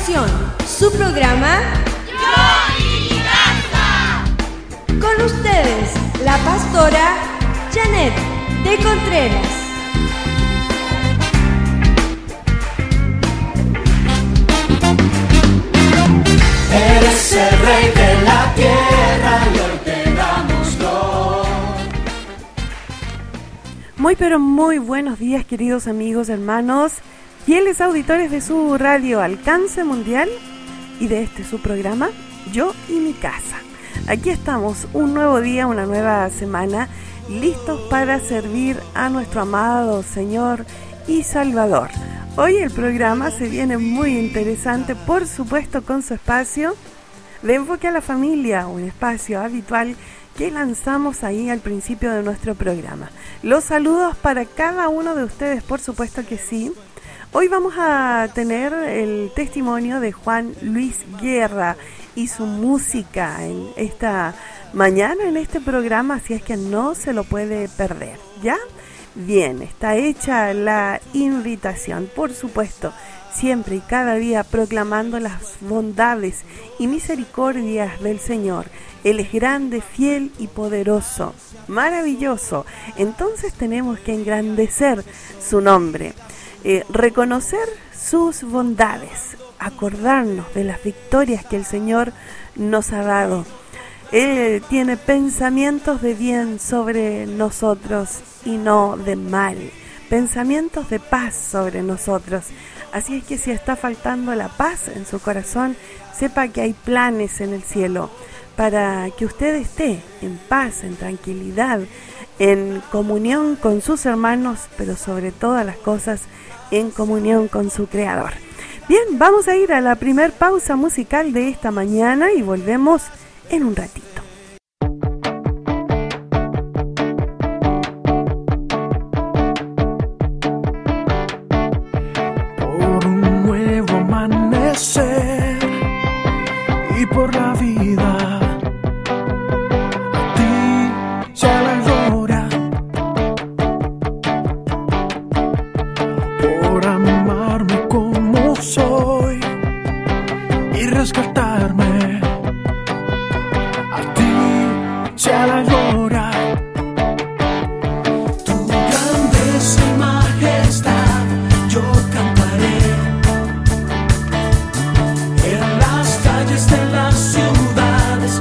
continuación, su programa Yo y mi casa. Con ustedes, la pastora Janet de Contreras. Eres el rey de la tierra y hoy te damos gloria. Muy pero muy buenos días, queridos amigos, hermanos, fieles auditores de su radio Alcance Mundial y de este su programa Yo y mi casa. Aquí estamos, un nuevo día, una nueva semana, listos para servir a nuestro amado Señor y Salvador. Hoy el programa se viene muy interesante, por supuesto con su espacio de enfoque a la familia, un espacio habitual que lanzamos ahí al principio de nuestro programa. Los saludos para cada uno de ustedes, por supuesto que sí. Hoy vamos a tener el testimonio de Juan Luis Guerra y su música en esta mañana, en este programa, así es que no se lo puede perder, ¿ya? Bien, está hecha la invitación, por supuesto, siempre y cada día proclamando las bondades y misericordias del Señor. Él es grande, fiel y poderoso, maravilloso. Entonces tenemos que engrandecer su nombre, reconocer sus bondades, acordarnos de las victorias que el Señor nos ha dado. Él tiene pensamientos de bien sobre nosotros y no de mal, pensamientos de paz sobre nosotros. Así es que si está faltando la paz en su corazón, sepa que hay planes en el cielo para que usted esté en paz, en tranquilidad, en comunión con sus hermanos, pero sobre todas las cosas en comunión con su Creador. Bien, vamos a ir a la primer pausa musical de esta mañana y volvemos en un ratito. Por un nuevo amanecer y por la vida, a ti sea la gloria. Por amarme como soy y rescatarme, sea la gloria. Tu grandeza y majestad yo cantaré en las calles de las ciudades,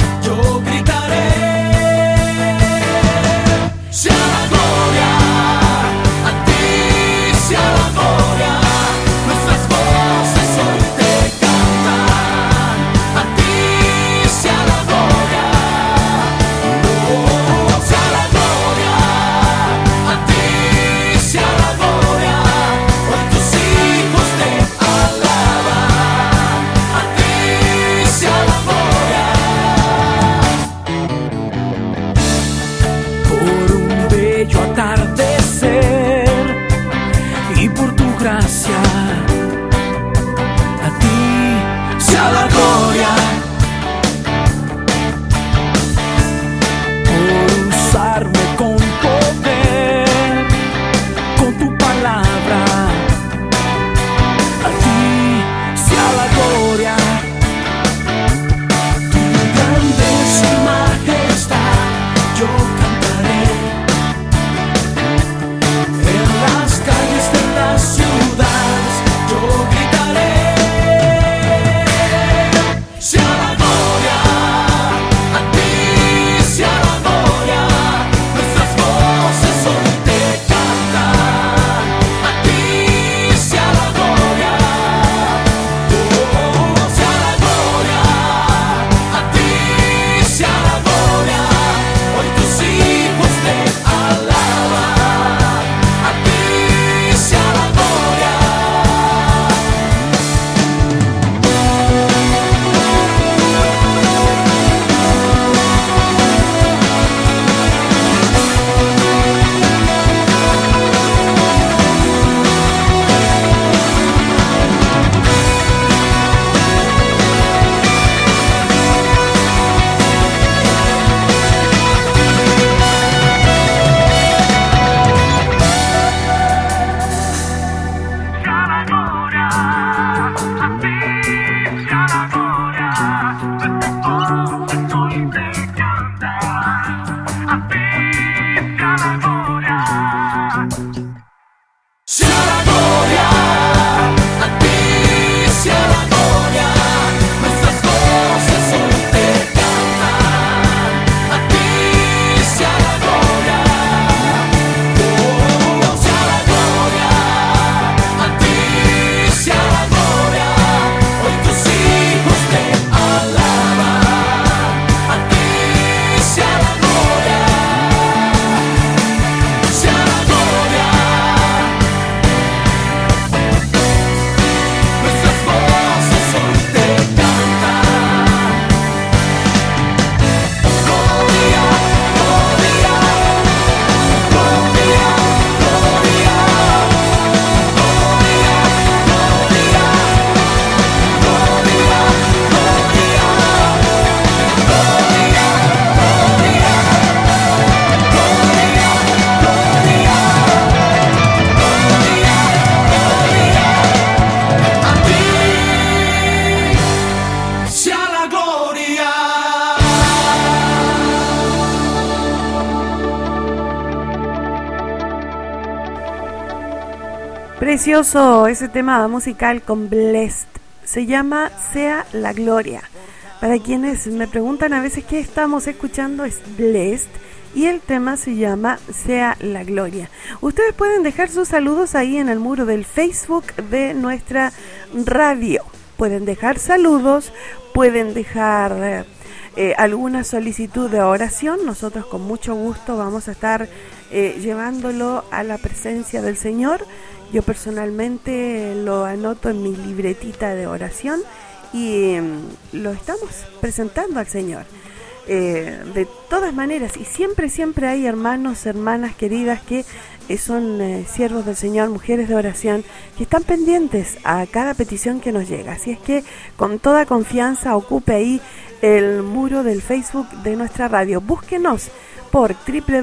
Precioso ese tema musical con Blessed. Se llama Sea la Gloria. Para quienes me preguntan a veces qué estamos escuchando, es Blessed. Y el tema se llama Sea la Gloria. Ustedes pueden dejar sus saludos ahí en el muro del Facebook de nuestra radio. Pueden dejar saludos, pueden dejar alguna solicitud de oración. Nosotros con mucho gusto vamos a estar llevándolo a la presencia del Señor. Yo personalmente lo anoto en mi libretita de oración y lo estamos presentando al Señor. De todas maneras, y siempre hay hermanos, hermanas queridas que son siervos del Señor, mujeres de oración, que están pendientes a cada petición que nos llega. Así es que con toda confianza ocupe ahí el muro del Facebook de nuestra radio. Búsquenos por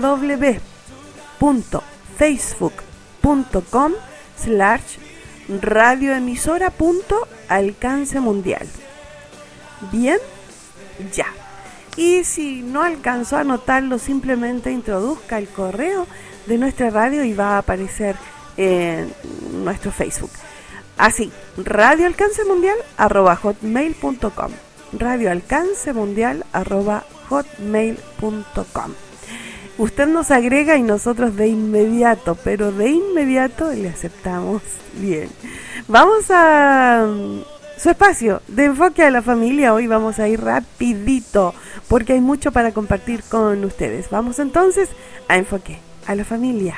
www.facebook.com/radioemisora.alcancemundial. Bien, ya. Y si no alcanzó a anotarlo, simplemente introduzca el correo de nuestra radio y va a aparecer en nuestro Facebook. Así, radioalcancemundial@hotmail.com. radioalcancemundial@hotmail.com. Usted nos agrega y nosotros de inmediato le aceptamos. Bien. Vamos a su espacio de enfoque a la familia. Hoy vamos a ir rapidito porque hay mucho para compartir con ustedes. Vamos entonces a enfoque a la familia.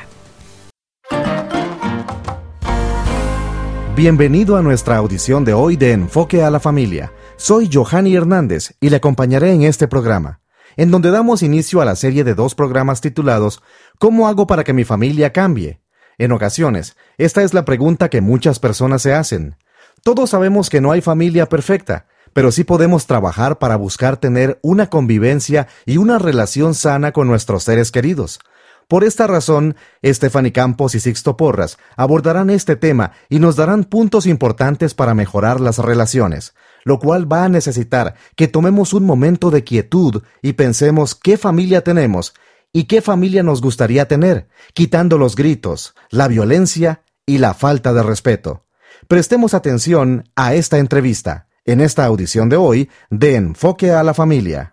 Bienvenido a nuestra audición de hoy de Enfoque a la Familia. Soy Johanny Hernández y le acompañaré en este programa, en donde damos inicio a la serie de 2 programas titulados ¿Cómo hago para que mi familia cambie? En ocasiones, esta es la pregunta que muchas personas se hacen. Todos sabemos que no hay familia perfecta, pero sí podemos trabajar para buscar tener una convivencia y una relación sana con nuestros seres queridos. Por esta razón, Stephanie Campos y Sixto Porras abordarán este tema y nos darán puntos importantes para mejorar las relaciones, lo cual va a necesitar que tomemos un momento de quietud y pensemos qué familia tenemos y qué familia nos gustaría tener, quitando los gritos, la violencia y la falta de respeto. Prestemos atención a esta entrevista, en esta audición de hoy de Enfoque a la Familia.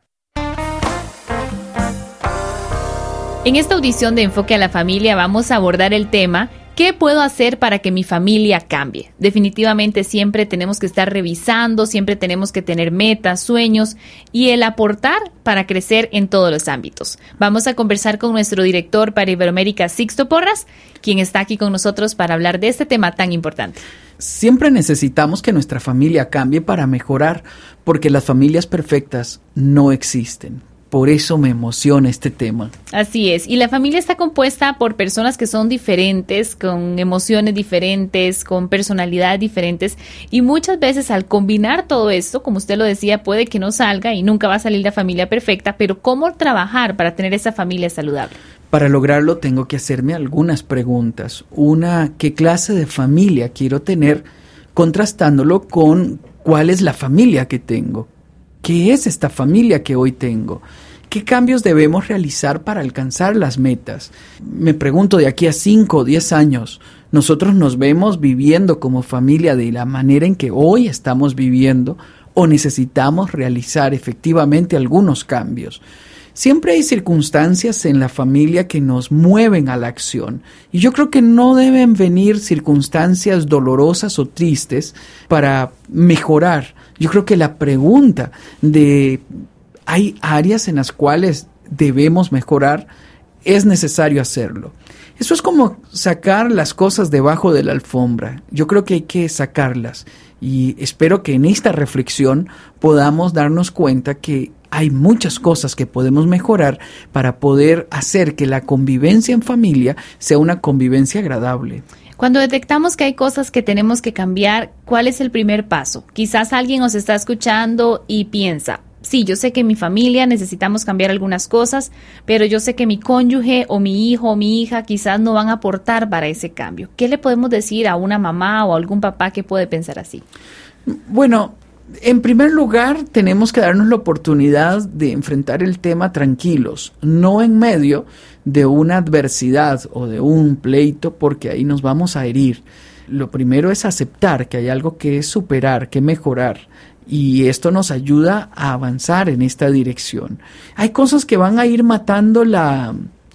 En esta audición de Enfoque a la Familia vamos a abordar el tema ¿qué puedo hacer para que mi familia cambie? Definitivamente siempre tenemos que estar revisando, siempre tenemos que tener metas, sueños y el aportar para crecer en todos los ámbitos. Vamos a conversar con nuestro director para Iberoamérica, Sixto Porras, quien está aquí con nosotros para hablar de este tema tan importante. Siempre necesitamos que nuestra familia cambie para mejorar, porque las familias perfectas no existen. Por eso me emociona este tema. Así es, y la familia está compuesta por personas que son diferentes, con emociones diferentes, con personalidades diferentes, y muchas veces al combinar todo esto, como usted lo decía, puede que no salga y nunca va a salir la familia perfecta, pero ¿cómo trabajar para tener esa familia saludable? Para lograrlo tengo que hacerme algunas preguntas. Una, ¿qué clase de familia quiero tener? Contrastándolo con cuál es la familia que tengo. ¿Qué es esta familia que hoy tengo? ¿Qué cambios debemos realizar para alcanzar las metas? Me pregunto, de aquí a 5 o 10 años, ¿nosotros nos vemos viviendo como familia de la manera en que hoy estamos viviendo o necesitamos realizar efectivamente algunos cambios? Siempre hay circunstancias en la familia que nos mueven a la acción y yo creo que no deben venir circunstancias dolorosas o tristes para mejorar. Yo creo que la pregunta de ¿hay áreas en las cuales debemos mejorar? Es necesario hacerlo. Eso es como sacar las cosas debajo de la alfombra. Yo creo que hay que sacarlas y espero que en esta reflexión podamos darnos cuenta que hay muchas cosas que podemos mejorar para poder hacer que la convivencia en familia sea una convivencia agradable. Cuando detectamos que hay cosas que tenemos que cambiar, ¿cuál es el primer paso? Quizás alguien nos está escuchando y piensa, sí, yo sé que en mi familia necesitamos cambiar algunas cosas, pero yo sé que mi cónyuge o mi hijo o mi hija quizás no van a aportar para ese cambio. ¿Qué le podemos decir a una mamá o a algún papá que puede pensar así? Bueno, en primer lugar, tenemos que darnos la oportunidad de enfrentar el tema tranquilos, no en medio de una adversidad o de un pleito, porque ahí nos vamos a herir. Lo primero es aceptar que hay algo que superar, que mejorar. Y esto nos ayuda a avanzar en esta dirección. Hay cosas que van a ir matando la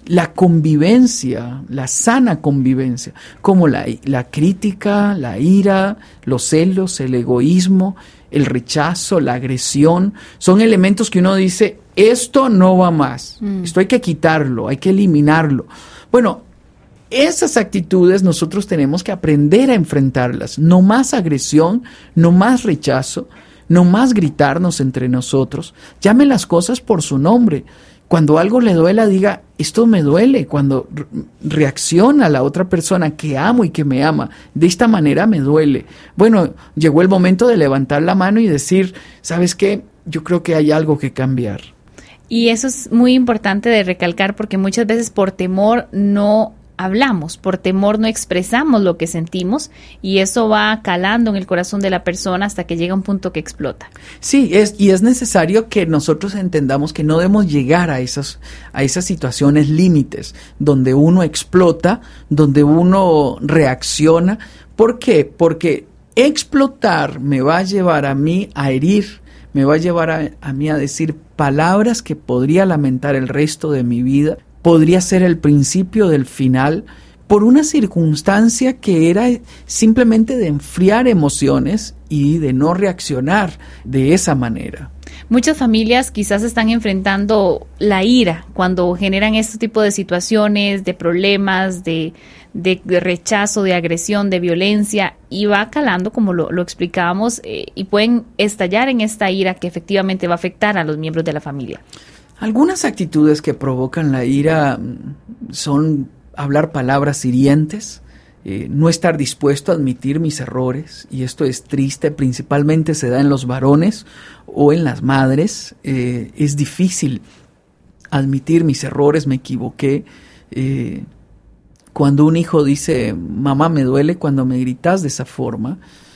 convivencia, la sana convivencia, como la crítica, la ira, los celos, el egoísmo, el rechazo, la agresión. Son elementos que uno dice, esto no va más, esto hay que quitarlo, hay que eliminarlo. Bueno, esas actitudes nosotros tenemos que aprender a enfrentarlas. No más agresión, no más rechazo, no más gritarnos entre nosotros. Llame las cosas por su nombre. Cuando algo le duela, diga, esto me duele. Cuando reacciona a la otra persona que amo y que me ama, de esta manera me duele. Bueno, llegó el momento de levantar la mano y decir, ¿sabes qué? Yo creo que hay algo que cambiar. Y eso es muy importante de recalcar porque muchas veces por temor no hablamos, por temor no expresamos lo que sentimos y eso va calando en el corazón de la persona hasta que llega un punto que explota. Sí, es necesario que nosotros entendamos que no debemos llegar a esas situaciones límites donde uno explota, donde uno reacciona. ¿Por qué? Porque explotar me va a llevar a mí a herir, me va a llevar a mí a decir palabras que podría lamentar el resto de mi vida. Podría ser el principio del final por una circunstancia que era simplemente de enfriar emociones y de no reaccionar de esa manera. Muchas familias quizás están enfrentando la ira cuando generan este tipo de situaciones, de problemas, de rechazo, de agresión, de violencia y va calando como lo explicábamos y pueden estallar en esta ira que efectivamente va a afectar a los miembros de la familia. Algunas actitudes que provocan la ira son hablar palabras hirientes, no estar dispuesto a admitir mis errores, y esto es triste, principalmente se da en los varones o en las madres. Es difícil admitir mis errores, me equivoqué. Cuando un hijo dice, mamá, me duele cuando me gritas de esa forma,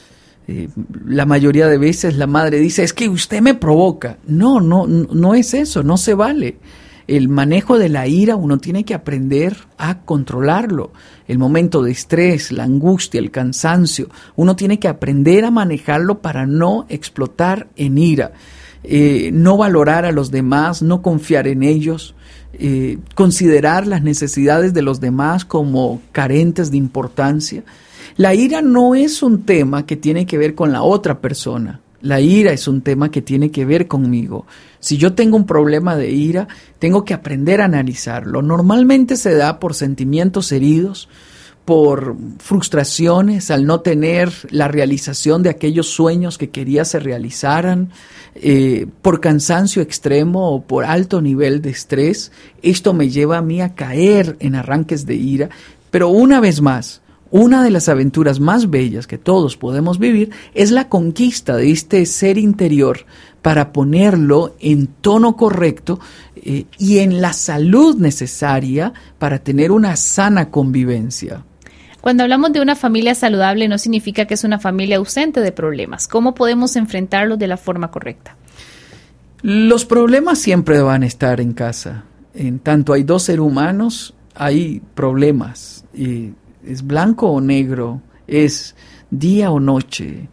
la mayoría de veces la madre dice, es que usted me provoca. No es eso, no se vale. El manejo de la ira uno tiene que aprender a controlarlo. El momento de estrés, la angustia, el cansancio, uno tiene que aprender a manejarlo para no explotar en ira. No valorar a los demás, no confiar en ellos, considerar las necesidades de los demás como carentes de importancia. La ira no es un tema que tiene que ver con la otra persona. La ira es un tema que tiene que ver conmigo. Si yo tengo un problema de ira, tengo que aprender a analizarlo. Normalmente se da por sentimientos heridos, por frustraciones al no tener la realización de aquellos sueños que quería se realizaran, por cansancio extremo o por alto nivel de estrés. Esto me lleva a mí a caer en arranques de ira. Pero una vez más, una de las aventuras más bellas que todos podemos vivir es la conquista de este ser interior para ponerlo en tono correcto y en la salud necesaria para tener una sana convivencia. Cuando hablamos de una familia saludable no significa que es una familia ausente de problemas. ¿Cómo podemos enfrentarlos de la forma correcta? Los problemas siempre van a estar en casa. En tanto hay dos seres humanos, hay problemas. Es blanco o negro, es día o noche,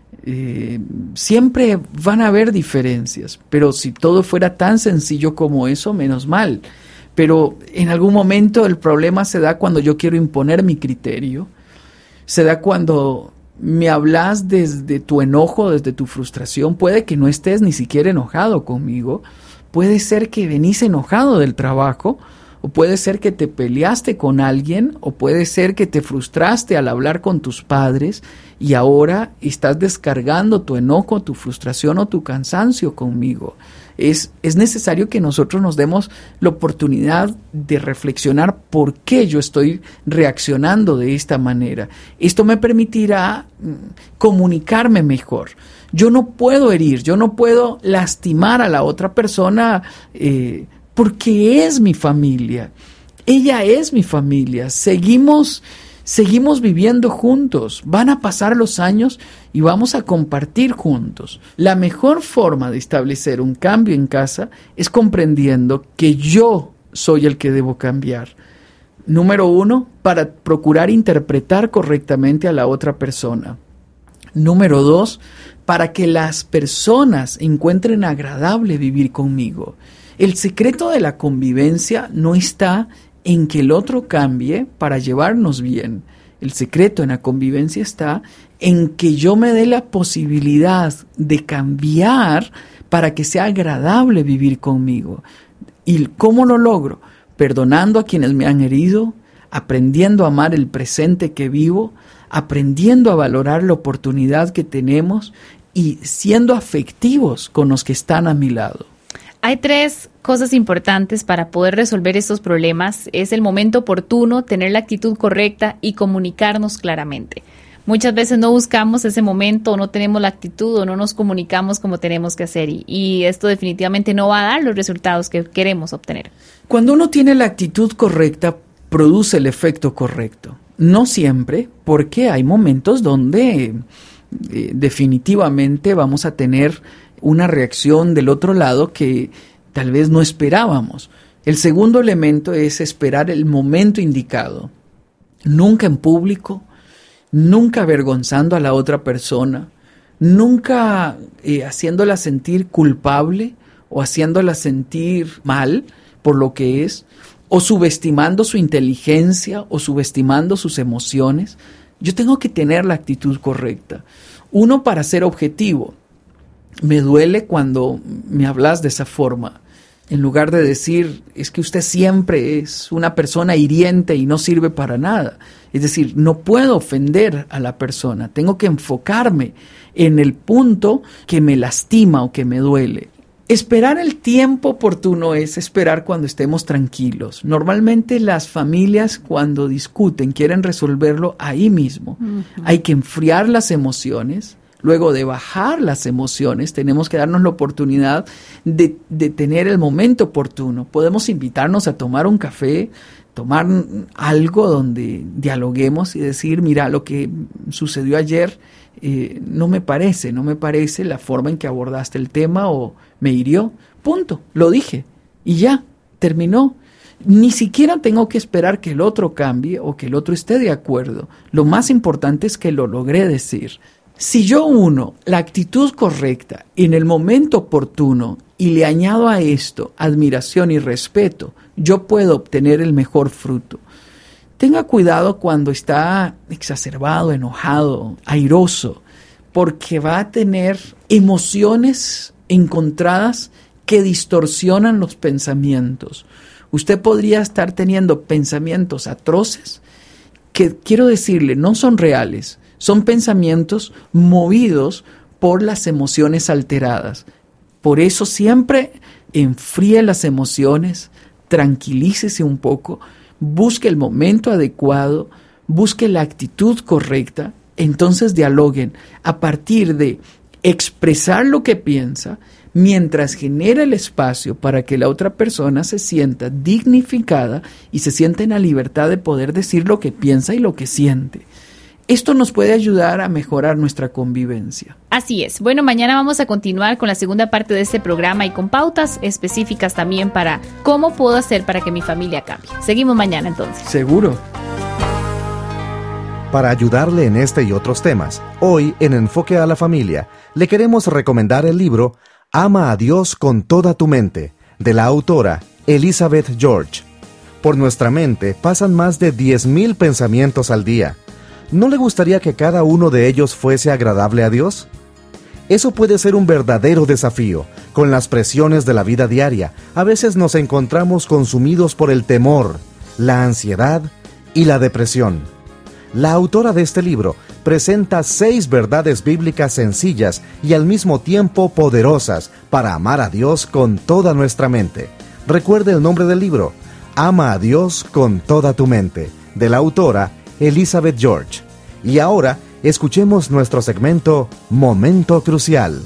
siempre van a haber diferencias, pero si todo fuera tan sencillo como eso, menos mal. Pero en algún momento el problema se da cuando yo quiero imponer mi criterio, se da cuando me hablas desde tu enojo, desde tu frustración. Puede que no estés ni siquiera enojado conmigo, puede ser que venís enojado del trabajo, o puede ser que te peleaste con alguien, o puede ser que te frustraste al hablar con tus padres y ahora estás descargando tu enojo, tu frustración o tu cansancio conmigo. Es necesario que nosotros nos demos la oportunidad de reflexionar por qué yo estoy reaccionando de esta manera. Esto me permitirá comunicarme mejor. Yo no puedo herir, yo no puedo lastimar a la otra persona porque es mi familia. Ella es mi familia. Seguimos viviendo juntos. Van a pasar los años y vamos a compartir juntos. La mejor forma de establecer un cambio en casa es comprendiendo que yo soy el que debo cambiar. Número 1, para procurar interpretar correctamente a la otra persona. Número 2, para que las personas encuentren agradable vivir conmigo. El secreto de la convivencia no está en que el otro cambie para llevarnos bien. El secreto en la convivencia está en que yo me dé la posibilidad de cambiar para que sea agradable vivir conmigo. ¿Y cómo lo logro? Perdonando a quienes me han herido, aprendiendo a amar el presente que vivo, aprendiendo a valorar la oportunidad que tenemos y siendo afectivos con los que están a mi lado. Hay 3 cosas importantes para poder resolver estos problemas. Es el momento oportuno, tener la actitud correcta y comunicarnos claramente. Muchas veces no buscamos ese momento, o no tenemos la actitud, o no nos comunicamos como tenemos que hacer. Y esto definitivamente no va a dar los resultados que queremos obtener. Cuando uno tiene la actitud correcta, produce el efecto correcto. No siempre, porque hay momentos donde definitivamente vamos a tener una reacción del otro lado que tal vez no esperábamos. El segundo elemento es esperar el momento indicado. Nunca en público, nunca avergonzando a la otra persona, nunca haciéndola sentir culpable o haciéndola sentir mal por lo que es, o subestimando su inteligencia o subestimando sus emociones. Yo tengo que tener la actitud correcta. Uno, para ser objetivo. Me duele cuando me hablas de esa forma. En lugar de decir, es que usted siempre es una persona hiriente y no sirve para nada. Es decir, no puedo ofender a la persona. Tengo que enfocarme en el punto que me lastima o que me duele. Esperar el tiempo oportuno es esperar cuando estemos tranquilos. Normalmente las familias, cuando discuten, quieren resolverlo ahí mismo. Uh-huh. Hay que enfriar las emociones. Luego de bajar las emociones, tenemos que darnos la oportunidad de tener el momento oportuno. Podemos invitarnos a tomar un café, tomar algo donde dialoguemos y decir, mira, lo que sucedió ayer no me parece la forma en que abordaste el tema o me hirió. Punto, lo dije y ya, terminó. Ni siquiera tengo que esperar que el otro cambie o que el otro esté de acuerdo. Lo más importante es que lo logré decir. Si yo uno la actitud correcta en el momento oportuno y le añado a esto admiración y respeto, yo puedo obtener el mejor fruto. Tenga cuidado cuando está exacerbado, enojado, airoso, porque va a tener emociones encontradas que distorsionan los pensamientos. Usted podría estar teniendo pensamientos atroces que, quiero decirle, no son reales. Son pensamientos movidos por las emociones alteradas. Por eso siempre enfríe las emociones, tranquilícese un poco, busque el momento adecuado, busque la actitud correcta, entonces dialoguen a partir de expresar lo que piensa, mientras genera el espacio para que la otra persona se sienta dignificada y se sienta en la libertad de poder decir lo que piensa y lo que siente. Esto nos puede ayudar a mejorar nuestra convivencia. Así es. Bueno, mañana vamos a continuar con la segunda parte de este programa y con pautas específicas también para cómo puedo hacer para que mi familia cambie. Seguimos mañana entonces. Seguro. Para ayudarle en este y otros temas, hoy en Enfoque a la Familia, le queremos recomendar el libro Ama a Dios con toda tu mente, de la autora Elizabeth George. Por nuestra mente pasan más de 10,000 pensamientos al día. ¿No le gustaría que cada uno de ellos fuese agradable a Dios? Eso puede ser un verdadero desafío. Con las presiones de la vida diaria, a veces nos encontramos consumidos por el temor, la ansiedad y la depresión. La autora de este libro presenta 6 verdades bíblicas sencillas y al mismo tiempo poderosas para amar a Dios con toda nuestra mente. Recuerde el nombre del libro, Ama a Dios con toda tu mente, de la autora Elizabeth George. Y ahora, escuchemos nuestro segmento Momento Crucial.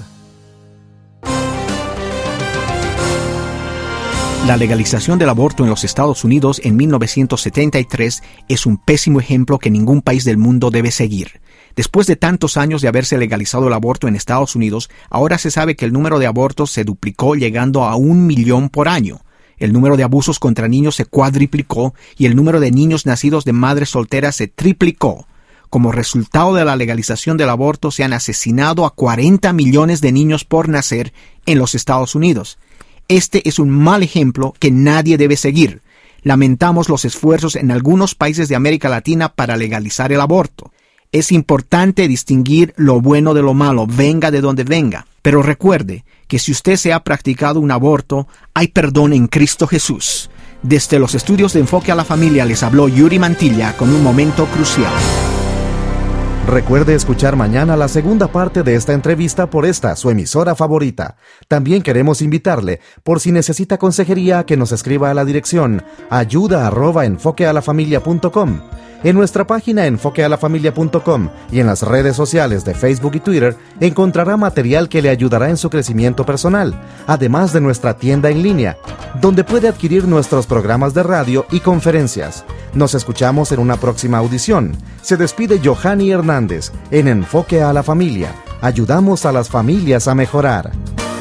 La legalización del aborto en los Estados Unidos en 1973 es un pésimo ejemplo que ningún país del mundo debe seguir. Después de tantos años de haberse legalizado el aborto en Estados Unidos, ahora se sabe que el número de abortos se duplicó llegando a 1 millón por año. El número de abusos contra niños se cuadriplicó y el número de niños nacidos de madres solteras se triplicó. Como resultado de la legalización del aborto, se han asesinado a 40 millones de niños por nacer en los Estados Unidos. Este es un mal ejemplo que nadie debe seguir. Lamentamos los esfuerzos en algunos países de América Latina para legalizar el aborto. Es importante distinguir lo bueno de lo malo, venga de donde venga. Pero recuerde que si usted se ha practicado un aborto, hay perdón en Cristo Jesús. Desde los estudios de Enfoque a la Familia les habló Yuri Mantilla con un momento crucial. Recuerde escuchar mañana la segunda parte de esta entrevista por esta, su emisora favorita. También queremos invitarle, por si necesita consejería, que nos escriba a la dirección ayuda@enfoquealafamilia.com. En nuestra página enfoquealafamilia.com y en las redes sociales de Facebook y Twitter encontrará material que le ayudará en su crecimiento personal, además de nuestra tienda en línea, donde puede adquirir nuestros programas de radio y conferencias. Nos escuchamos en una próxima audición. Se despide Johanny Hernández en Enfoque a la Familia. Ayudamos a las familias a mejorar.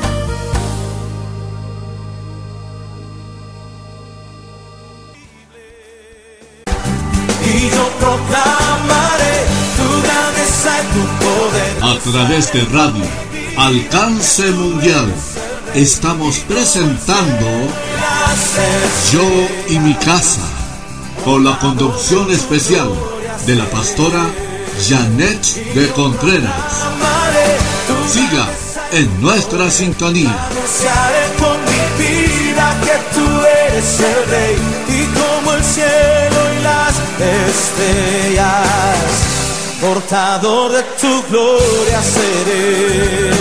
Y yo proclamaré tu grandeza y tu poder. A través de radio, Alcance Mundial, estamos presentando Yo y mi casa, con la conducción especial de la pastora Janet de Contreras. Siga en nuestra sintonía. Anunciaré con mi vida que tú eres el Rey, y como el cielo y las estrellas, portador de tu gloria seré.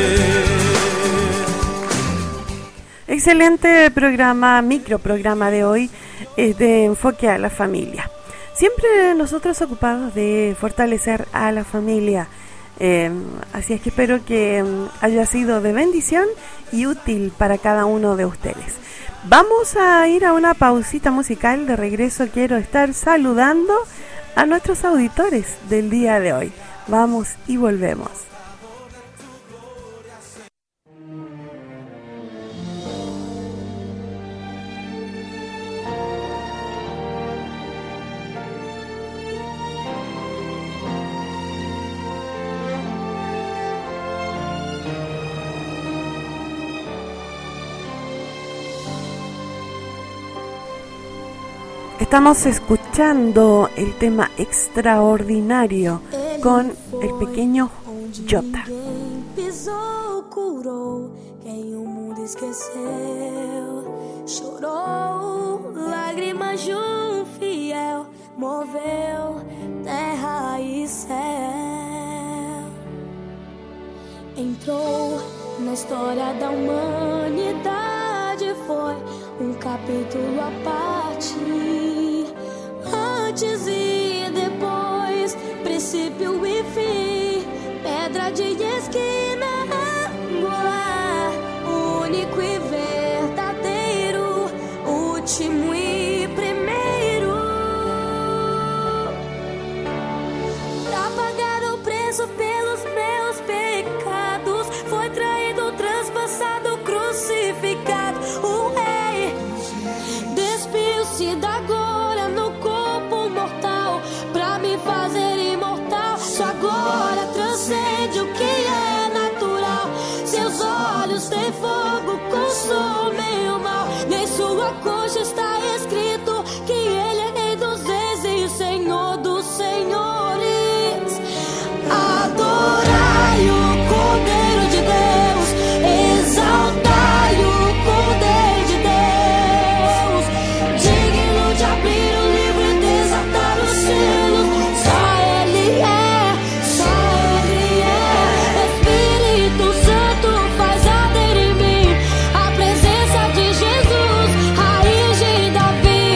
Excelente programa, microprograma de hoy, de Enfoque a la Familia. Siempre nosotros ocupados de fortalecer a la familia. Así es que espero que haya sido de bendición y útil para cada uno de ustedes. Vamos a ir a una pausita musical. De regreso quiero estar saludando a nuestros auditores del día de hoy. Vamos y volvemos. Estamos escuchando el tema Extraordinario con el pequeño Jota. Pisou, curou, quem o mundo esqueceu, chorou, lágrimas de um fiel, moveu terra e céu, entrou na história da humanidade, foi capítulo à parte, antes e depois, princípio e fim, pedra de esquina, angular, único e verdadeiro, último e primeiro, pra pagar o preço pelos meus pecados, foi traído, transpassado, crucificado, o rei despiu-se da glória no corpo mortal, pra me fazer imortal. Sua glória transcende o que é natural, seus olhos têm fogo, consomem o mal, em sua coxa está escrito que ele é rei dos reis e o senhor dos senhores. Adorai o Cordeiro de Deus, exaltai o poder de Deus, digno de abrir o livro e desatar os selos. Só Ele é, Espírito Santo faz arder em mim a presença de Jesus, raiz de Davi.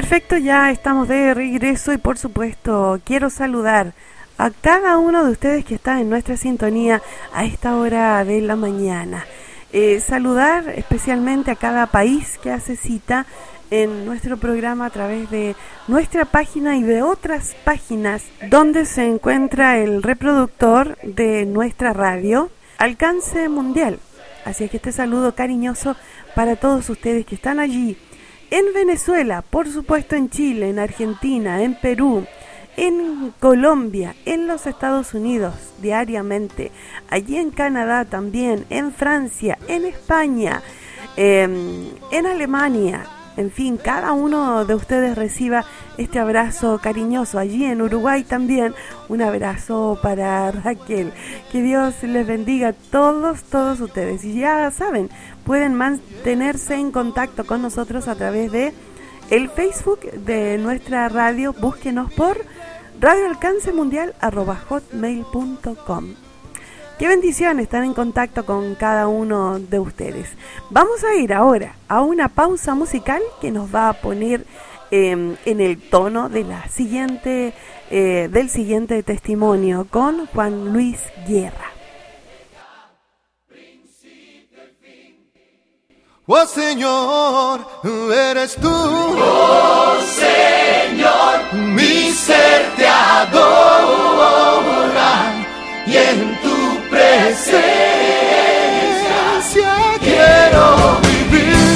Perfecto, ya estamos de regreso y por supuesto quiero saludar a cada uno de ustedes que está en nuestra sintonía a esta hora de la mañana. Saludar especialmente a cada país que hace cita en nuestro programa a través de nuestra página y de otras páginas donde se encuentra el reproductor de nuestra radio, Alcance Mundial. Así que este saludo cariñoso para todos ustedes que están allí, en Venezuela, por supuesto en Chile, en Argentina, en Perú, en Colombia, en los Estados Unidos diariamente, allí en Canadá también, en Francia, en España, en Alemania. En fin, cada uno de ustedes reciba este abrazo cariñoso. Allí en Uruguay también un abrazo para Raquel. Que Dios les bendiga a todos ustedes. Y ya saben, pueden mantenerse en contacto con nosotros a través de el Facebook de nuestra radio. Búsquenos por radioalcancemundial@hotmail.com. Qué bendición estar en contacto con cada uno de ustedes. Vamos a ir ahora a una pausa musical que nos va a poner en el tono de la siguiente, del siguiente testimonio con Juan Luis Guerra. Oh Señor, eres tú. Oh Señor, mi ser te adora y en tu presencia quiero vivir,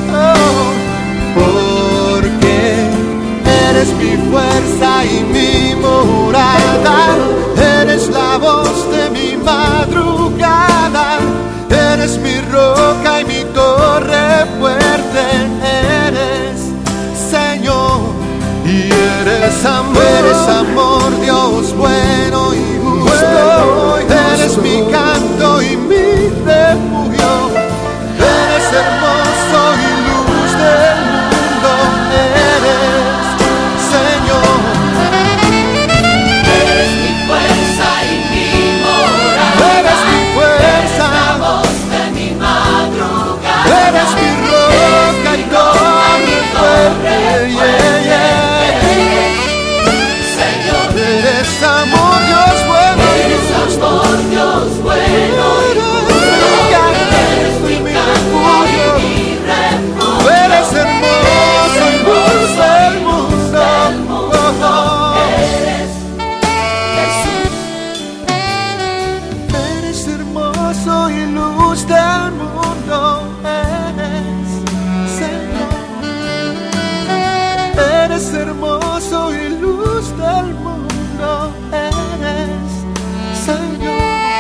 porque eres mi fuerza y mi morada, eres la voz de mi madrugada, eres mi roca y mi torre fuerte, eres Señor, y eres amor, Dios bueno y justo, eres mi canto y mi refugio, eres hermoso y luz del mundo, eres Señor. eres mi fuerza y mi morada, Eres mi fuerza, la voz de mi madrugada, eres mi roca y torre fuerte, Señor, eres amor, Dios bueno, eres amor, Dios bueno, eres mi refugio, eres hermoso y luz del mundo, eres Jesús, eres hermoso y luz del mundo, eres Señor, eres hermoso y luz del mundo, eres Señor.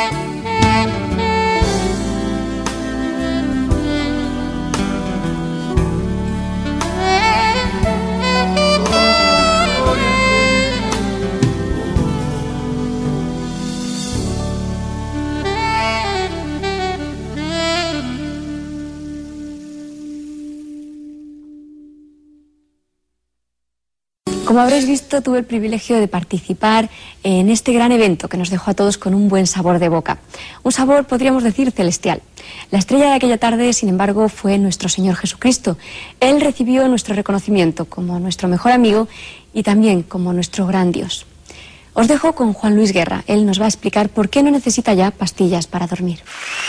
Como habréis visto, tuve el privilegio de participar en este gran evento que nos dejó a todos con un buen sabor de boca. Un sabor, podríamos decir, celestial. La estrella de aquella tarde, sin embargo, fue nuestro Señor Jesucristo. Él recibió nuestro reconocimiento como nuestro mejor amigo y también como nuestro gran Dios. Os dejo con Juan Luis Guerra. Él nos va a explicar por qué no necesita ya pastillas para dormir.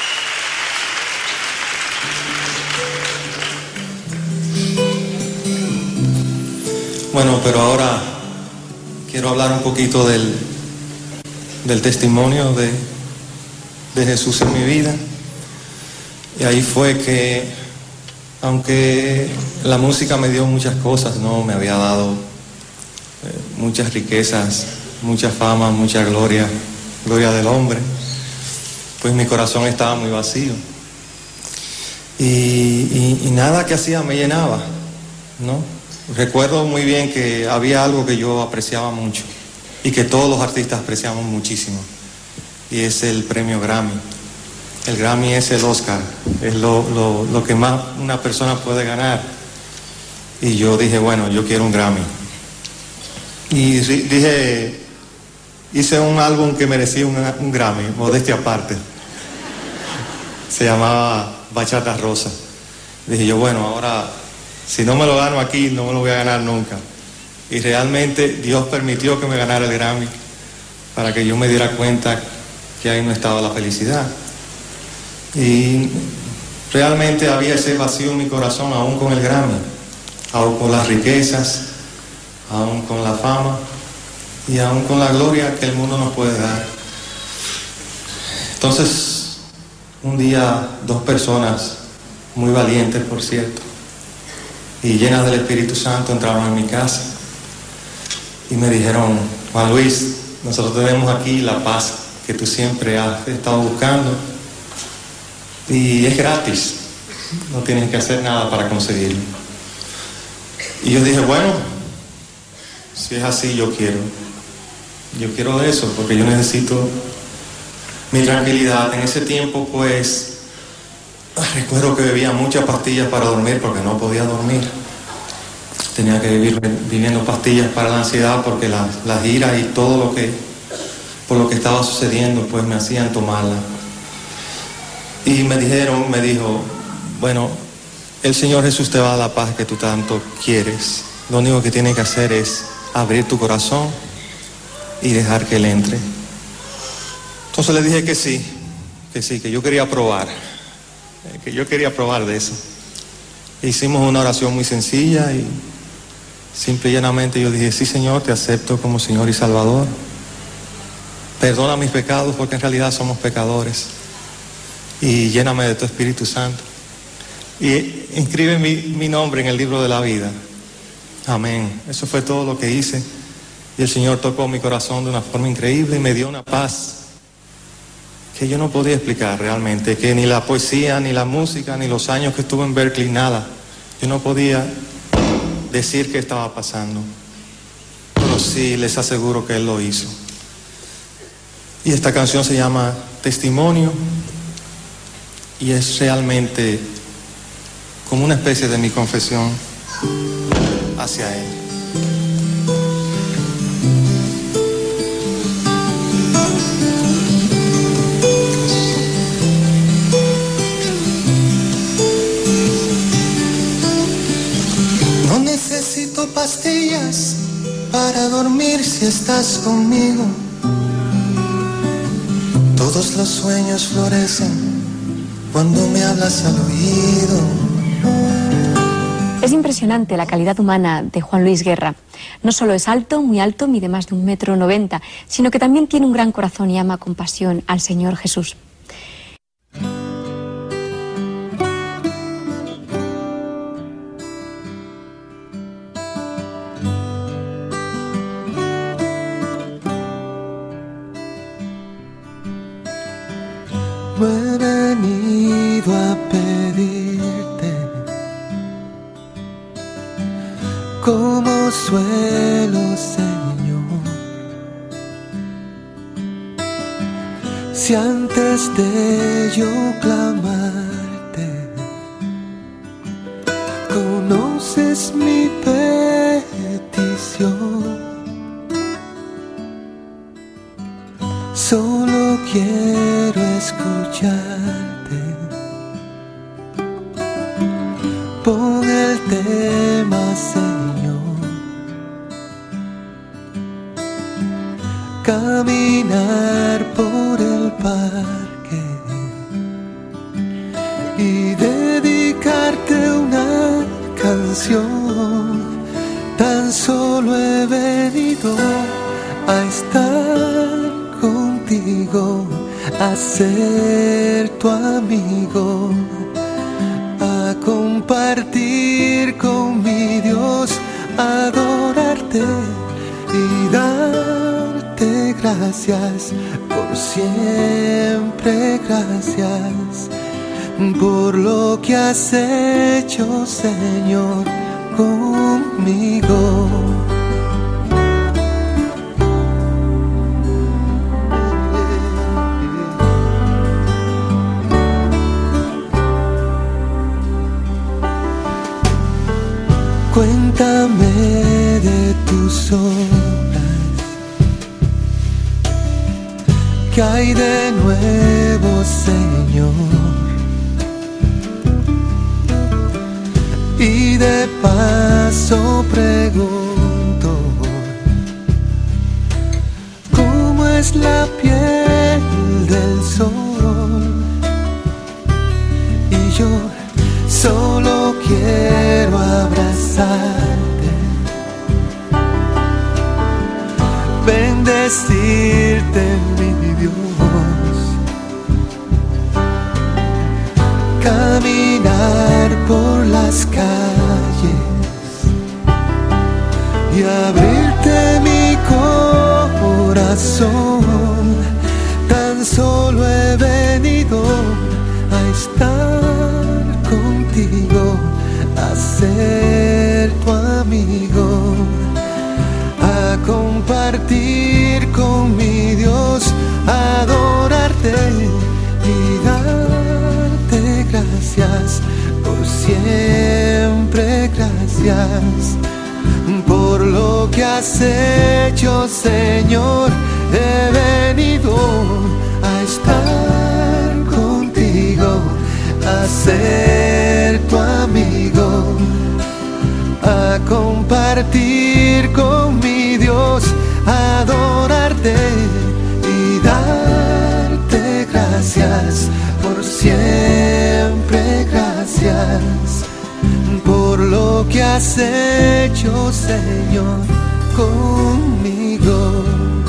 Bueno, pero ahora quiero hablar un poquito del testimonio de Jesús en mi vida. Y ahí fue que, aunque la música me dio muchas cosas, ¿no? Me había dado muchas riquezas, mucha fama, mucha gloria del hombre, pues mi corazón estaba muy vacío. Y nada que hacía me llenaba, ¿no? Recuerdo muy bien que había algo que yo apreciaba mucho y que todos los artistas apreciamos muchísimo, y es el premio Grammy. El Grammy es el Oscar, es lo que más una persona puede ganar. Y yo dije, bueno, yo quiero un Grammy. Y dije, hice un álbum que merecía un Grammy, modestia aparte. Se llamaba Bachata Rosa. Dije yo, bueno, ahora Si no me lo gano aquí, no me lo voy a ganar nunca. Y realmente Dios permitió que me ganara el Grammy para que yo me diera cuenta que ahí no estaba la felicidad. Y realmente había ese vacío en mi corazón, aún con el Grammy, aún con las riquezas, aún con la fama y aún con la gloria que el mundo nos puede dar. Entonces, un día, dos personas, muy valientes por cierto, y llenas del Espíritu Santo, entraron en mi casa y me dijeron: Juan Luis, nosotros tenemos aquí la paz que tú siempre has estado buscando y es gratis, no tienes que hacer nada para conseguirlo. Y yo dije, bueno, si es así, yo quiero eso, porque yo necesito mi tranquilidad. En ese tiempo, pues, recuerdo que bebía muchas pastillas para dormir porque no podía dormir. Tenía que vivir viviendo pastillas para la ansiedad porque las iras y todo por lo que estaba sucediendo, pues me hacían tomarla. Y me dijo, bueno, el Señor Jesús te va a dar la paz que tú tanto quieres. Lo único que tienes que hacer es abrir tu corazón y dejar que Él entre. Entonces le dije que sí, que yo quería probar, de eso. Hicimos una oración muy sencilla y simple y llanamente yo dije: sí, Señor, te acepto como Señor y Salvador. Perdona mis pecados, porque en realidad somos pecadores. Y lléname de tu Espíritu Santo. Y inscribe mi nombre en el libro de la vida. Amén. Eso fue todo lo que hice. Y el Señor tocó mi corazón de una forma increíble y me dio una paz que yo no podía explicar realmente, que ni la poesía, ni la música, ni los años que estuve en Berkeley, nada. Yo no podía decir qué estaba pasando. Pero sí les aseguro que Él lo hizo. Y esta canción se llama Testimonio y es realmente como una especie de mi confesión hacia Él. No necesito pastillas para dormir si estás conmigo. Todos los sueños florecen cuando me hablas al oído. Es impresionante la calidad humana de Juan Luis Guerra. No solo es alto, muy alto, mide más de 1,90 m, sino que también tiene un gran corazón y ama con pasión al Señor Jesús. No he venido a pedirte como suelo, Señor. Si antes de yo clamarte conoces mi petición, solo quiero escucharte. Pon el tema, Señor. Caminar por el parque y dedicarte una canción. Tan solo he venido a estar contigo, a ser tu amigo, a compartir con mi Dios, adorarte y darte gracias por siempre. Gracias por lo que has hecho, Señor, conmigo. Cuéntame de tus obras, ¿qué hay de nuevo, Señor? Y de paso pregunto, ¿cómo es la piel del sol? Y yo solo quiero abrazarte, bendecirte, mi Dios, caminar por las calles y abrirte mi corazón. Tan solo he venido a estar contigo, a ser tu amigo, a compartir con mi Dios, a adorarte y darte gracias por siempre. Gracias por lo que has hecho, Señor. He venido a estar contigo, a ser tu amigo, a compartir con mi Dios, a adorarte y darte gracias por siempre. Gracias por lo que has hecho, Señor, conmigo.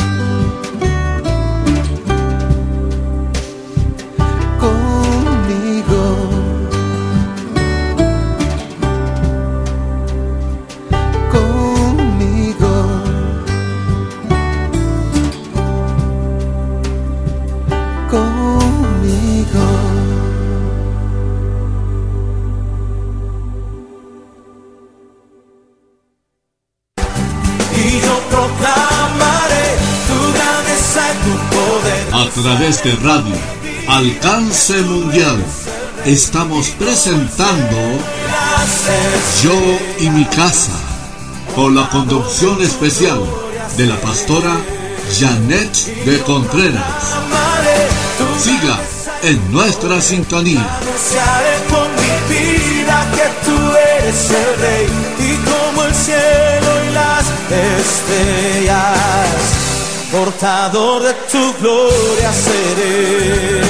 A través de radio Alcance Mundial estamos presentando Yo y mi casa, con la conducción especial de la pastora Janet de Contreras. Siga en nuestra sintonía. Anunciaré con mi vida que tú eres el Rey, y como el cielo y las estrellas, portador de tu gloria seré.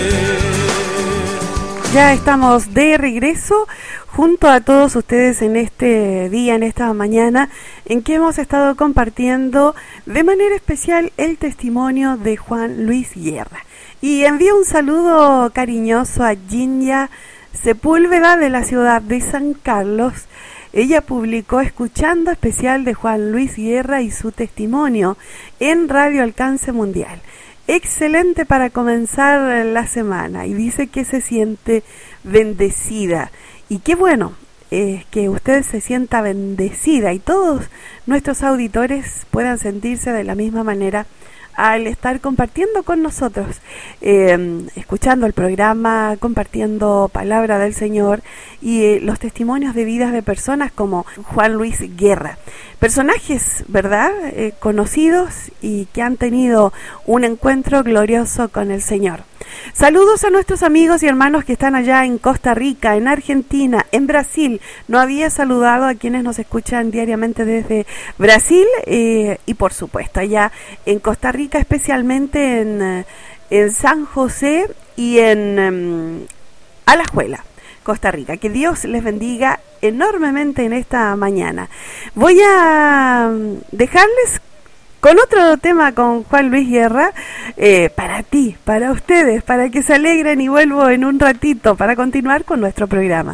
Ya estamos de regreso junto a todos ustedes en este día, en esta mañana, en que hemos estado compartiendo de manera especial el testimonio de Juan Luis Guerra. Y envío un saludo cariñoso a Ginia Sepúlveda de la ciudad de San Carlos. Ella publicó Escuchando especial de Juan Luis Guerra y su testimonio en Radio Alcance Mundial. Excelente para comenzar la semana, y dice que se siente bendecida. Y qué bueno que usted se sienta bendecida y todos nuestros auditores puedan sentirse de la misma manera al estar compartiendo con nosotros, escuchando el programa, compartiendo palabra del Señor y los testimonios de vidas de personas como Juan Luis Guerra. Personajes, ¿verdad? Conocidos y que han tenido un encuentro glorioso con el Señor. Saludos a nuestros amigos y hermanos que están allá en Costa Rica, en Argentina, en Brasil. No había saludado a quienes nos escuchan diariamente desde Brasil y por supuesto allá en Costa Rica, especialmente en San José y en Alajuela, Costa Rica. Que Dios les bendiga enormemente en esta mañana. Voy a dejarles con otro tema con Juan Luis Guerra, para ti, para ustedes, para que se alegren, y vuelvo en un ratito para continuar con nuestro programa.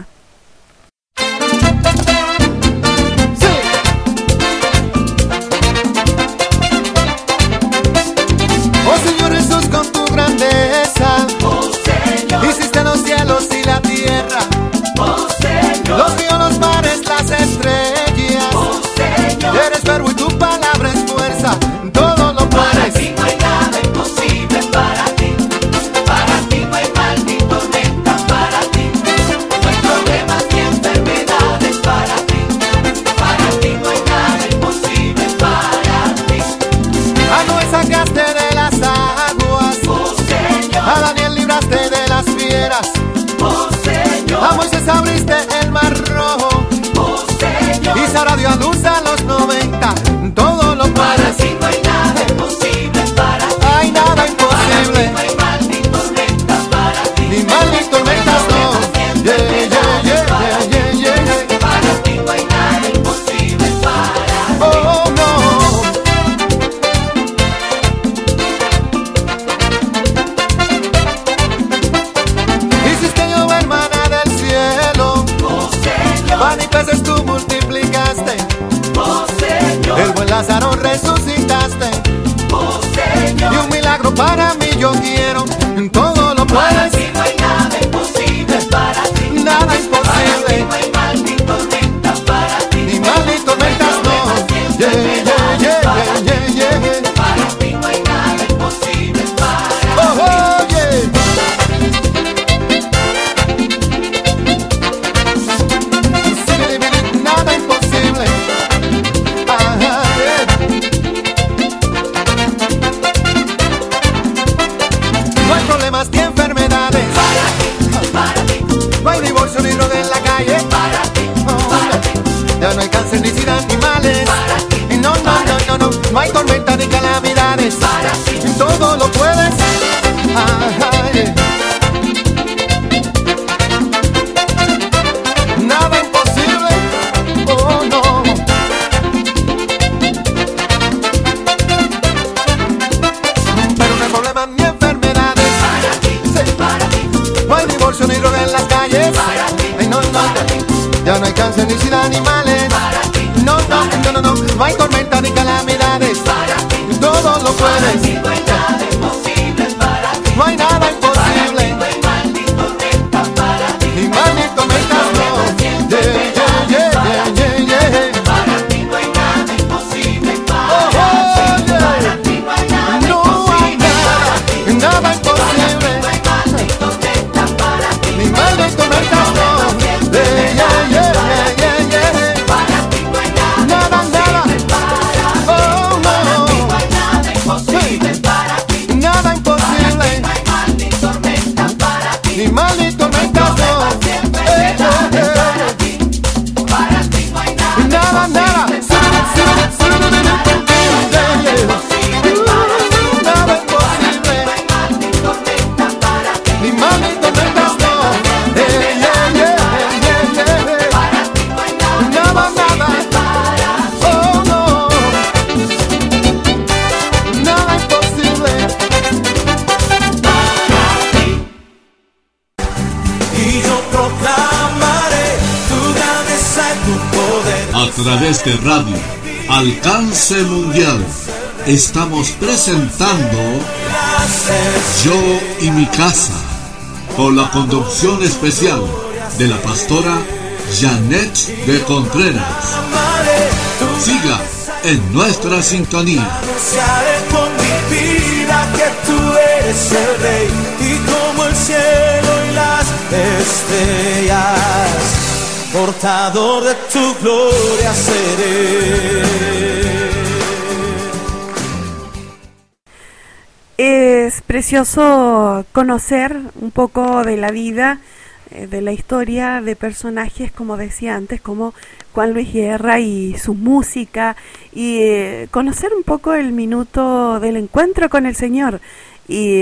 Oh Señor Jesús, con tu grandeza, oh Señor, hiciste los cielos y la tierra, oh Señor, los ríos, los mares, las estrellas, oh Señor, eres verbo y tu palabra es fuerza, todo lo puedes. Para ti no hay nada imposible, para ti no hay mal ni tormenta, para ti no hay problemas ni enfermedades, para ti no hay nada imposible, para ti. A Noé sacaste de las aguas, oh Señor, a Daniel libraste de las fieras, oh Señor, a Moisés abriste el mar rojo, oh Señor, no hay tormenta ni calamidades. Para ti todo lo puedes. Ay. Nada imposible, oh no. Pero no hay problemas ni enfermedades. Para ti, sí, para ti. No hay divorcio ni droga en las calles. Para ti, ay, no, no. Para ti. Ya no hay cáncer ni sida ni males. Para ti, no, no, no, no, no. No hay tormenta ni calamidades. Para ti, todo lo puedes. Para ti no hay nada imposible. Para ti, no hay nada imposible. Para ti no hay mal ni tormenta. Para ti, ni mal ni tormenta, no. Para ti no hay nada imposible. Para ti no hay nada imposible. Nada imposible. No hay mal ni tormenta. Para ti ni mal ni tormenta, no. Para ti no hay nada imposible. Oh no. Para ti nada imposible. No hay mal ni tormenta. Para ti ni mal ni tormenta, no. Para ti no hay nada, nada. A través de radio Alcance Mundial estamos presentando Yo y mi casa, con la conducción especial de la pastora Janet de Contreras. Siga en nuestra sintonía. Anunciaré con mi vida que tú eres el Rey, y como el cielo y las estrellas, portador de tu gloria seré. Es precioso conocer un poco de la vida, de la historia de personajes, como decía antes, como Juan Luis Guerra y su música, y conocer un poco el minuto del encuentro con el Señor. Y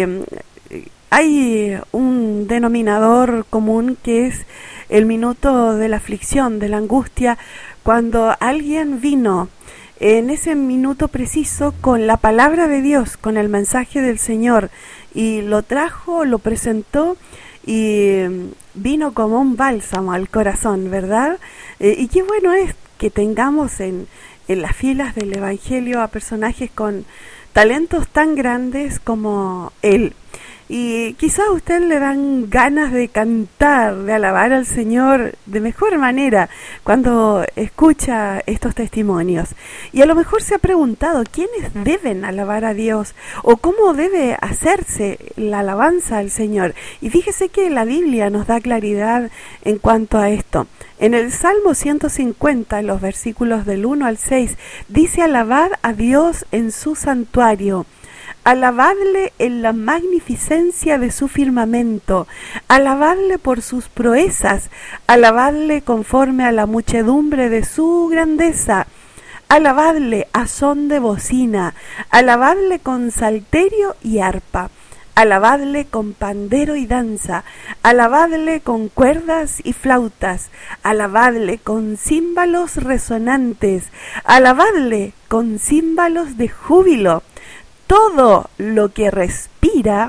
hay un denominador común que es el minuto de la aflicción, de la angustia, cuando alguien vino en ese minuto preciso con la palabra de Dios, con el mensaje del Señor, y lo trajo, lo presentó, y vino como un bálsamo al corazón, ¿verdad? Y qué bueno es que tengamos en las filas del Evangelio a personajes con talentos tan grandes como él. Y quizá a usted le dan ganas de cantar, de alabar al Señor de mejor manera cuando escucha estos testimonios. Y a lo mejor se ha preguntado quiénes deben alabar a Dios o cómo debe hacerse la alabanza al Señor. Y fíjese que la Biblia nos da claridad en cuanto a esto. En el Salmo 150, en los versículos del 1 al 6, dice: alabad a Dios en su santuario. Alabadle en la magnificencia de su firmamento, alabadle por sus proezas, alabadle conforme a la muchedumbre de su grandeza, alabadle a son de bocina, alabadle con salterio y arpa, alabadle con pandero y danza, alabadle con cuerdas y flautas, alabadle con címbalos resonantes, alabadle con címbalos de júbilo. Todo lo que respira,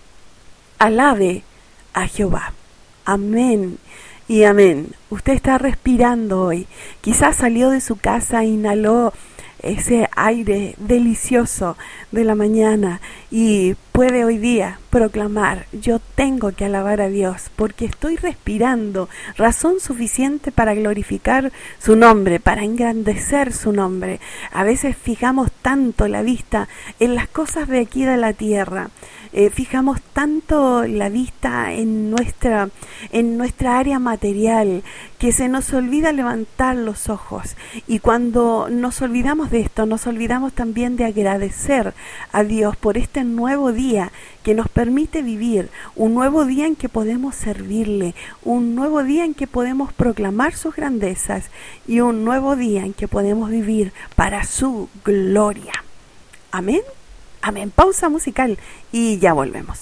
alabe a Jehová. Amén y amén. Usted está respirando hoy. Quizás salió de su casa, inhaló ese aire delicioso de la mañana y puede hoy día proclamar: yo tengo que alabar a Dios porque estoy respirando, razón suficiente para glorificar su nombre, para engrandecer su nombre. A veces fijamos tanto la vista en las cosas de aquí de la tierra, fijamos tanto la vista en nuestra área material, que se nos olvida levantar los ojos. Y cuando nos olvidamos de esto, nos olvidamos también de agradecer a Dios por este nuevo día que nos permite vivir, un nuevo día en que podemos servirle, un nuevo día en que podemos proclamar sus grandezas y un nuevo día en que podemos vivir para su gloria. Amén. Amén. Pausa musical y ya volvemos.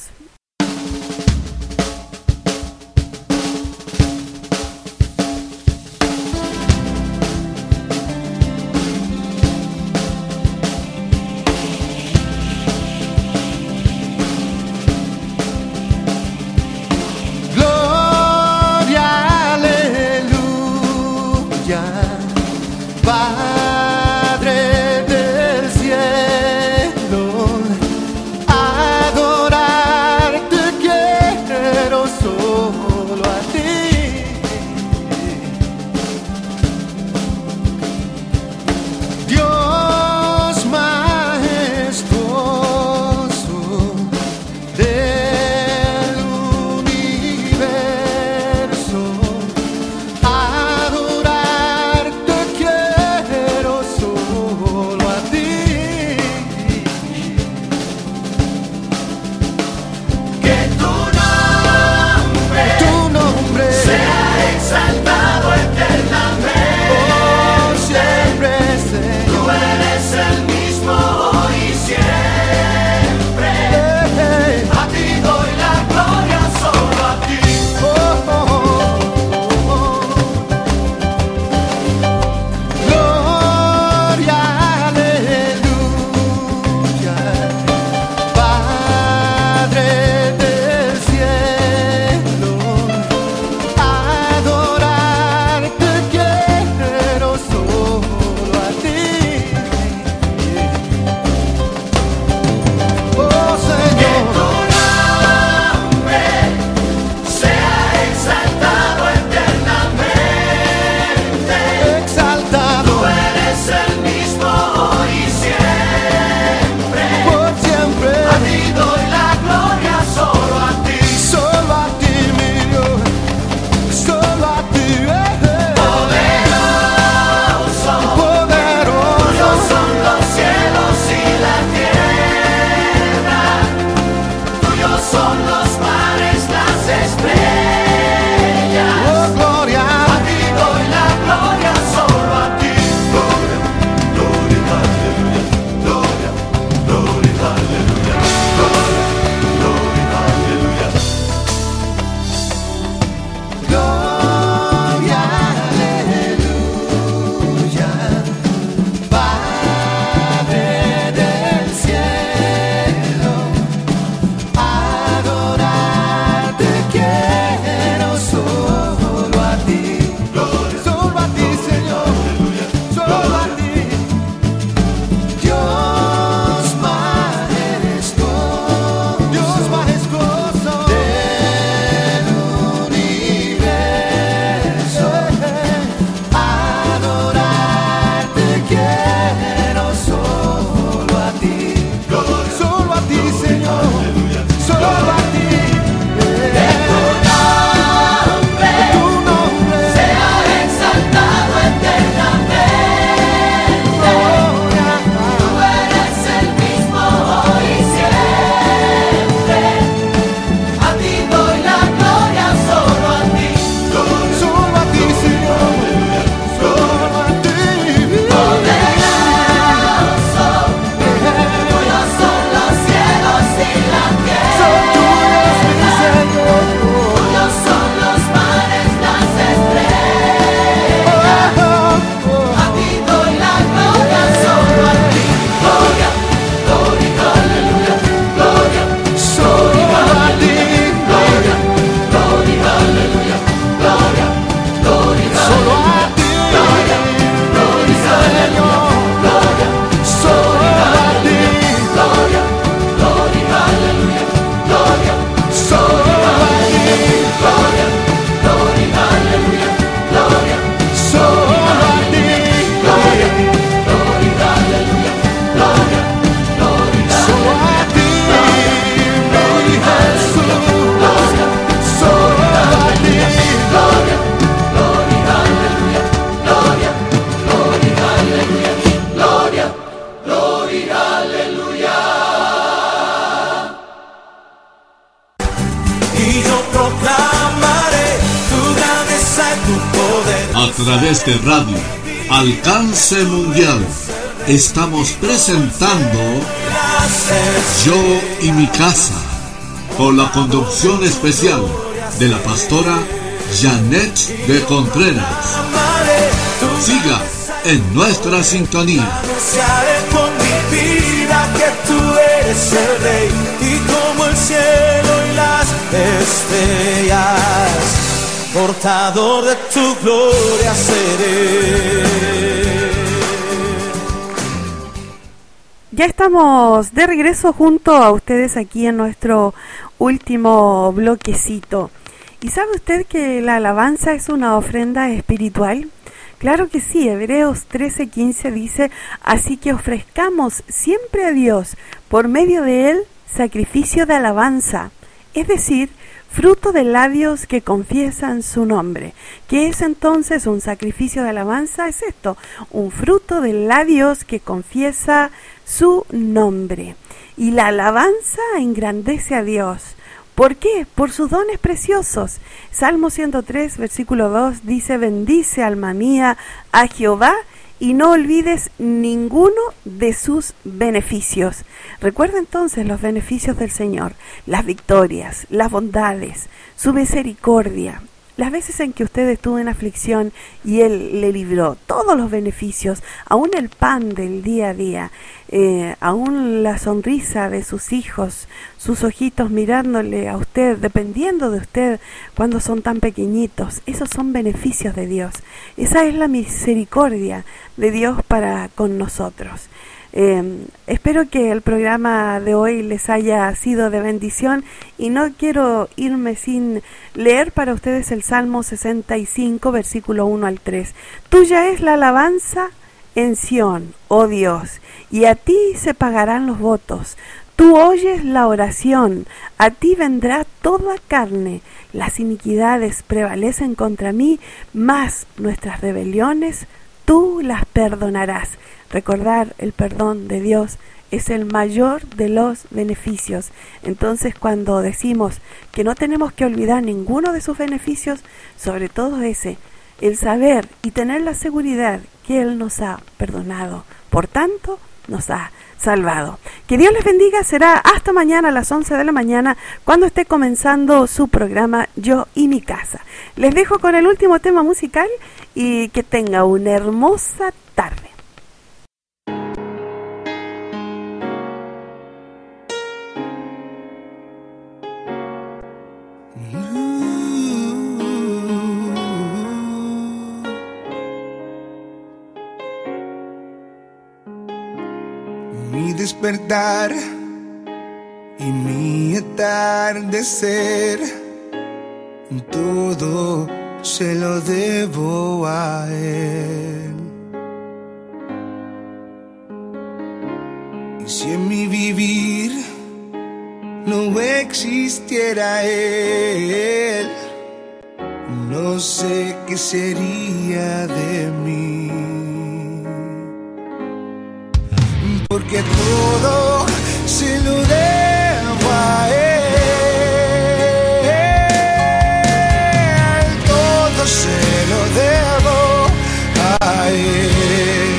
A través de radio, Alcance Mundial, estamos presentando Yo y mi casa, con la conducción especial de la pastora Janet de Contreras. Siga en nuestra sintonía. Anunciaré con mi vida que tú eres el Rey, y como el cielo y las estrellas, portador de tu gloria seré. Ya estamos de regreso junto a ustedes aquí en nuestro último bloquecito. ¿Y sabe usted que la alabanza es una ofrenda espiritual? Claro que sí, Hebreos 13:15 dice: así que ofrezcamos siempre a Dios, por medio de Él, sacrificio de alabanza, es decir, fruto de labios que confiesan su nombre. ¿Qué es entonces un sacrificio de alabanza? Es esto, un fruto de labios que confiesa su nombre. Y la alabanza engrandece a Dios. ¿Por qué? Por sus dones preciosos. Salmo 103, versículo 2 dice: bendice, alma mía, a Jehová, y no olvides ninguno de sus beneficios. Recuerda entonces los beneficios del Señor, las victorias, las bondades, su misericordia, las veces en que usted estuvo en aflicción y Él le libró, todos los beneficios, aún el pan del día a día, aún la sonrisa de sus hijos, sus ojitos mirándole a usted, dependiendo de usted cuando son tan pequeñitos. Esos son beneficios de Dios. Esa es la misericordia de Dios para con nosotros. Espero que el programa de hoy les haya sido de bendición, y no quiero irme sin leer para ustedes el Salmo 65, versículo 1 al 3. Tuya es la alabanza en Sión, oh Dios, y a ti se pagarán los votos. Tú oyes la oración, a ti vendrá toda carne. Las iniquidades prevalecen contra mí, mas nuestras rebeliones tú las perdonarás. Recordar el perdón de Dios es el mayor de los beneficios. Entonces, cuando decimos que no tenemos que olvidar ninguno de sus beneficios, sobre todo ese, el saber y tener la seguridad que Él nos ha perdonado, por tanto, nos ha salvado. Que Dios les bendiga. Será hasta mañana a las 11 de la mañana cuando esté comenzando su programa Yo y mi casa. Les dejo con el último tema musical y que tenga una hermosa tarde. Mi despertar y mi atardecer, todo se lo debo a Él. Y si en mi vivir no existiera Él, no sé qué sería de mí. Porque todo se lo debo a Él, todo se lo debo a Él,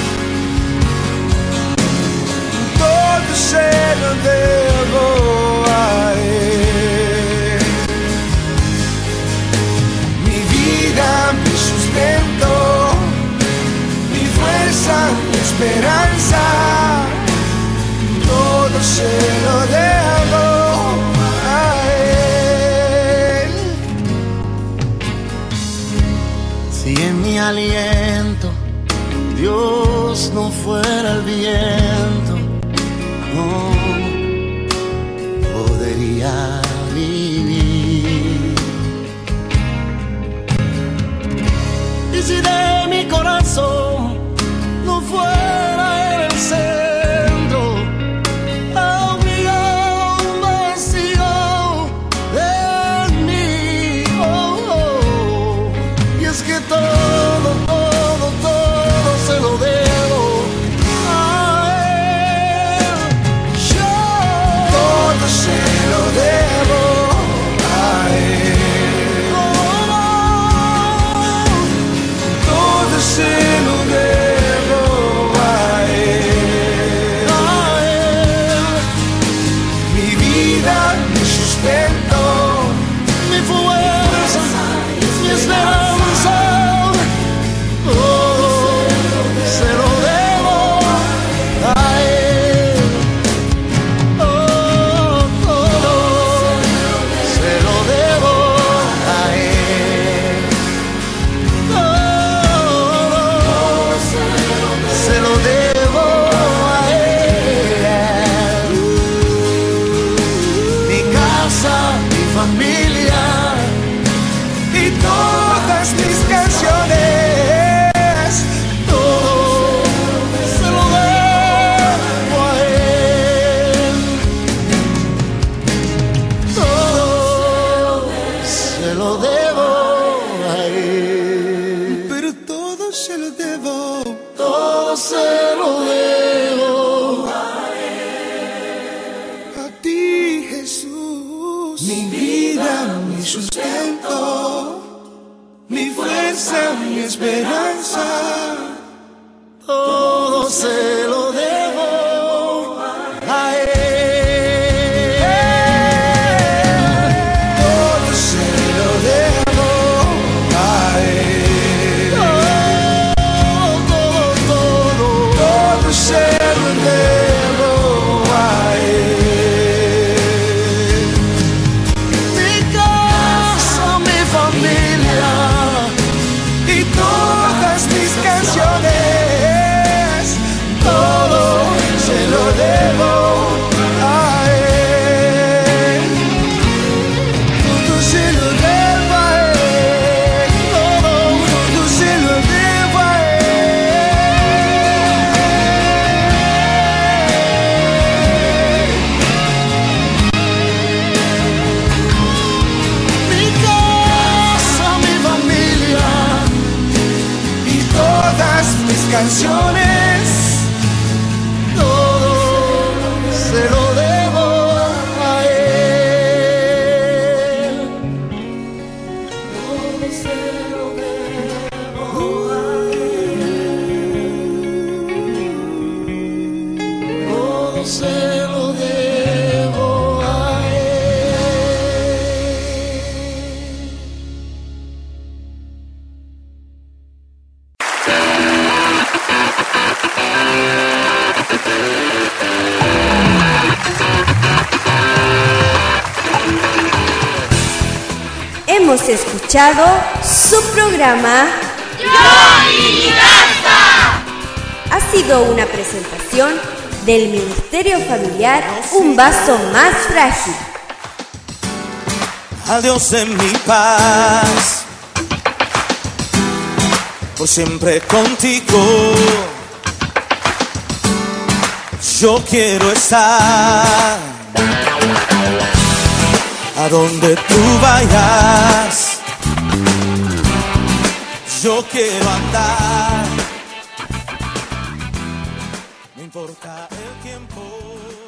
todo se lo debo a Él. Mi vida, mi sustento, mi fuerza, mi esperanza, todo se lo debo a Él. Si en mi aliento Dios no fuera el viento, ¿cómo podría vivir? Y si de mi corazón no fuera Él el centro, habría un vacío en mí. Y es que todo, todo, todo se lo debo a Él. Yo todo se lo debo lo debo a Él. Pero todo se lo debo, todo se lo debo a Él. A ti, Jesús, mi vida, mi sustento, mi fuerza, mi esperanza, todo se lo debo a Él. Todo se lo debo a Él. Todo se lo debo a Él. Mi casa, mi familia y todas mis canciones, todo se lo debo a Él. Todo se lo debo a Él. Todo se lo debo a Él. Mi casa, mi familia y todas mis canciones, todo se lo debo a Él. Todo se lo debo a Él. Todo se lo debo a Hemos escuchado su programa Yo y mi casa. Ha sido una presentación del Ministerio Familiar Un Vaso Más Frágil. Adiós en mi paz, por siempre contigo. Yo quiero estar a donde tú vayas. Yo quiero andar, no importa el tiempo.